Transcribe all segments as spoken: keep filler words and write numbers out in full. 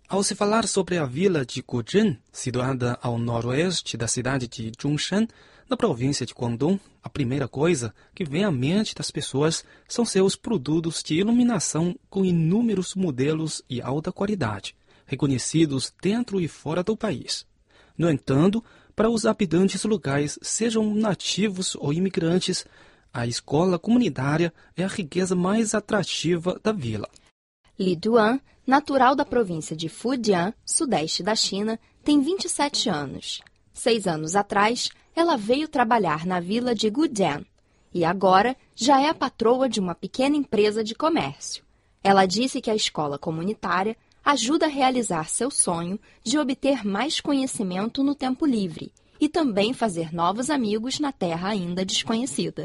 Ao se falar sobre a vila de Guzhen, situada ao noroeste da cidade de Zhongshan, na província de Guangdong, a primeira coisa que vem à mente das pessoas são seus produtos de iluminação com inúmeros modelos e alta qualidade, reconhecidos dentro e fora do país. No entanto, para os habitantes locais, sejam nativos ou imigrantes, a escola comunitária é a riqueza mais atrativa da vila. Li Duan, natural da província de Fujian, sudeste da China, tem vinte e sete anos. Seis anos atrás, ela veio trabalhar na vila de Gudian e agora já é a patroa de uma pequena empresa de comércio. Ela disse que a escola comunitária ajuda a realizar seu sonho de obter mais conhecimento no tempo livre e também fazer novos amigos na terra ainda desconhecida.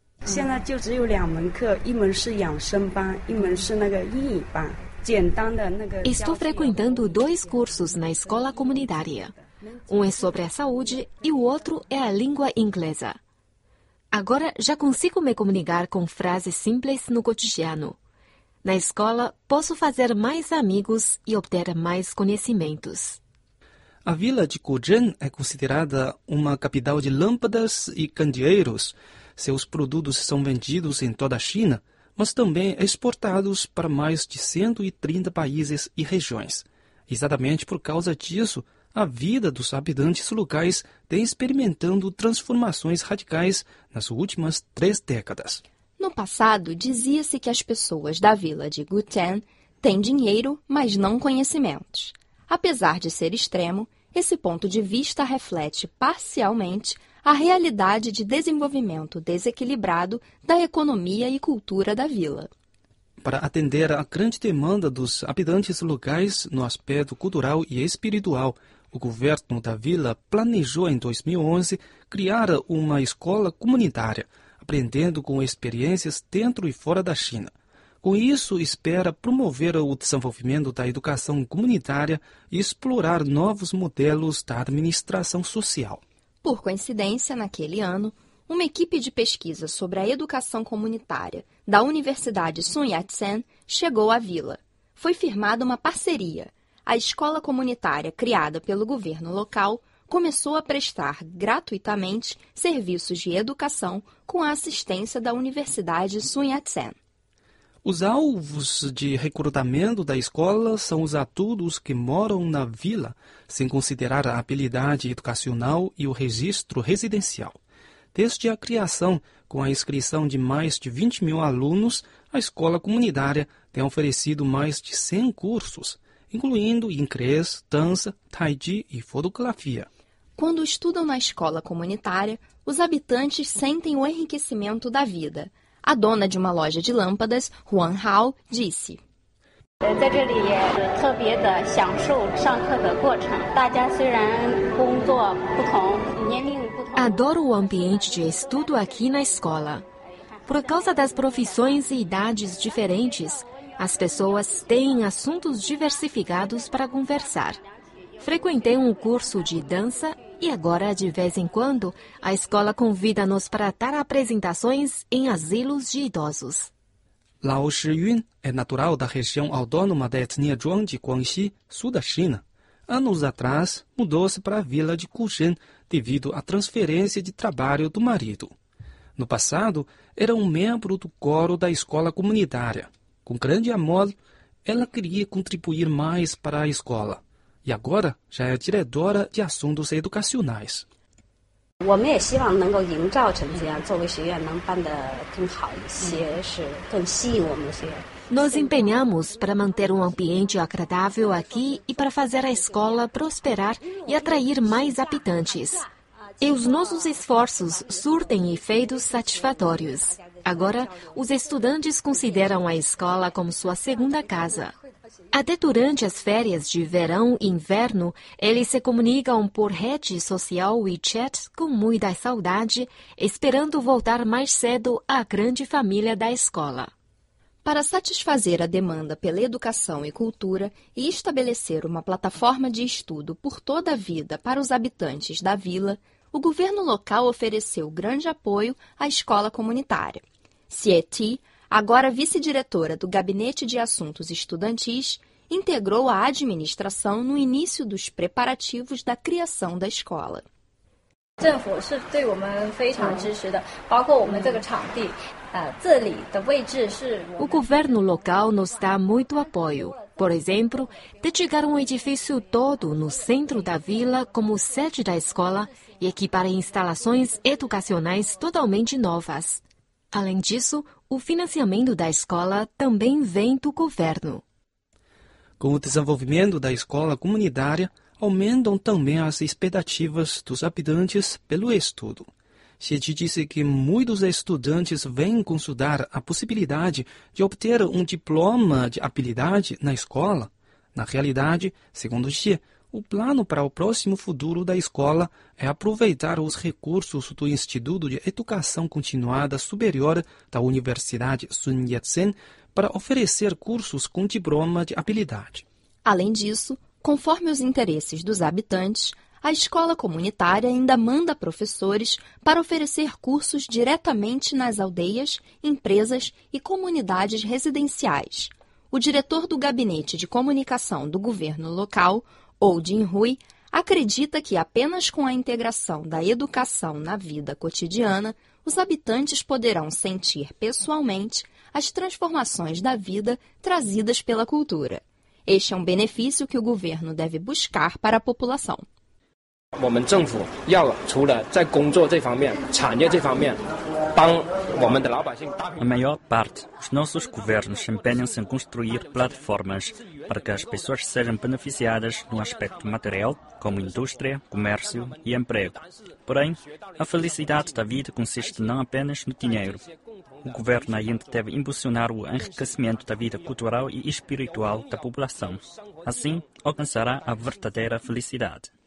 Estou frequentando dois cursos na escola comunitária. Um é sobre a saúde e o outro é a língua inglesa. Agora já consigo me comunicar com frases simples no cotidiano. Na escola, posso fazer mais amigos e obter mais conhecimentos. A vila de Guzhen é considerada uma capital de lâmpadas e candeeiros. Seus produtos são vendidos em toda a China, mas também exportados para mais de cento e trinta países e regiões. Exatamente por causa disso, a vida dos habitantes locais tem experimentado transformações radicais nas últimas três décadas. No passado, dizia-se que as pessoas da vila de Guzhen têm dinheiro, mas não conhecimentos. Apesar de ser extremo, esse ponto de vista reflete parcialmente a realidade de desenvolvimento desequilibrado da economia e cultura da vila. Para atender à grande demanda dos habitantes locais no aspecto cultural e espiritual, o governo da vila planejou em dois mil e onze criar uma escola comunitária, aprendendo com experiências dentro e fora da China. Com isso, espera promover o desenvolvimento da educação comunitária e explorar novos modelos da administração social. Por coincidência, naquele ano, uma equipe de pesquisa sobre a educação comunitária da Universidade Sun Yat-sen chegou à vila. Foi firmada uma parceria. A escola comunitária criada pelo governo local começou a prestar gratuitamente serviços de educação com a assistência da Universidade Sun Yat-sen. Os alvos de recrutamento da escola são os adultos que moram na vila, sem considerar a habilidade educacional e o registro residencial. Desde a criação, com a inscrição de mais de vinte mil alunos, a escola comunitária tem oferecido mais de cem cursos, incluindo inglês, dança, taiji e fotografia. Quando estudam na escola comunitária, os habitantes sentem o enriquecimento da vida. A dona de uma loja de lâmpadas, Huang Hao, disse: Adoro o ambiente de estudo aqui na escola. Por causa das profissões e idades diferentes, as pessoas têm assuntos diversificados para conversar. Frequentei um curso de dança e agora, de vez em quando, a escola convida-nos para dar apresentações em asilos de idosos. Lao Shiyun é natural da região autônoma da etnia Zhuang de Guangxi, sul da China. Anos atrás, mudou-se para a vila de Guzhen devido à transferência de trabalho do marido. No passado, era um membro do coro da escola comunitária. Com grande amor, ela queria contribuir mais para a escola. E agora já é diretora de assuntos educacionais. Nós empenhamos para manter um ambiente agradável aqui e para fazer a escola prosperar e atrair mais habitantes. E os nossos esforços surtem efeitos satisfatórios. Agora, os estudantes consideram a escola como sua segunda casa. Até durante as férias de verão e inverno, eles se comunicam por rede social WeChat com muita saudade, esperando voltar mais cedo à grande família da escola. Para satisfazer a demanda pela educação e cultura e estabelecer uma plataforma de estudo por toda a vida para os habitantes da vila, o governo local ofereceu grande apoio à escola comunitária. Xie Ti, agora vice-diretora do Gabinete de Assuntos Estudantis, integrou a administração no início dos preparativos da criação da escola. O governo local nos dá muito apoio. Por exemplo, dedicar um edifício todo no centro da vila como sede da escola e equipar instalações educacionais totalmente novas. Além disso, o financiamento da escola também vem do governo. Com o desenvolvimento da escola comunitária, aumentam também as expectativas dos habitantes pelo estudo. Xie disse que muitos estudantes vêm consultar a possibilidade de obter um diploma de habilidade na escola. Na realidade, segundo Xie, o plano para o próximo futuro da escola é aproveitar os recursos do Instituto de Educação Continuada Superior da Universidade Sun Yat-sen para oferecer cursos com diploma de habilidade. Além disso, conforme os interesses dos habitantes, a escola comunitária ainda manda professores para oferecer cursos diretamente nas aldeias, empresas e comunidades residenciais. O diretor do Gabinete de Comunicação do governo local, Oh Jin-hui, acredita que apenas com a integração da educação na vida cotidiana, os habitantes poderão sentir pessoalmente as transformações da vida trazidas pela cultura. Este é um benefício que o governo deve buscar para a população. A maior parte dos nossos governos empenham-se em construir plataformas para que as pessoas sejam beneficiadas no aspecto material, como indústria, comércio e emprego. Porém, a felicidade da vida consiste não apenas no dinheiro. O governo ainda deve impulsionar o enriquecimento da vida cultural e espiritual da população. Assim, alcançará a verdadeira felicidade.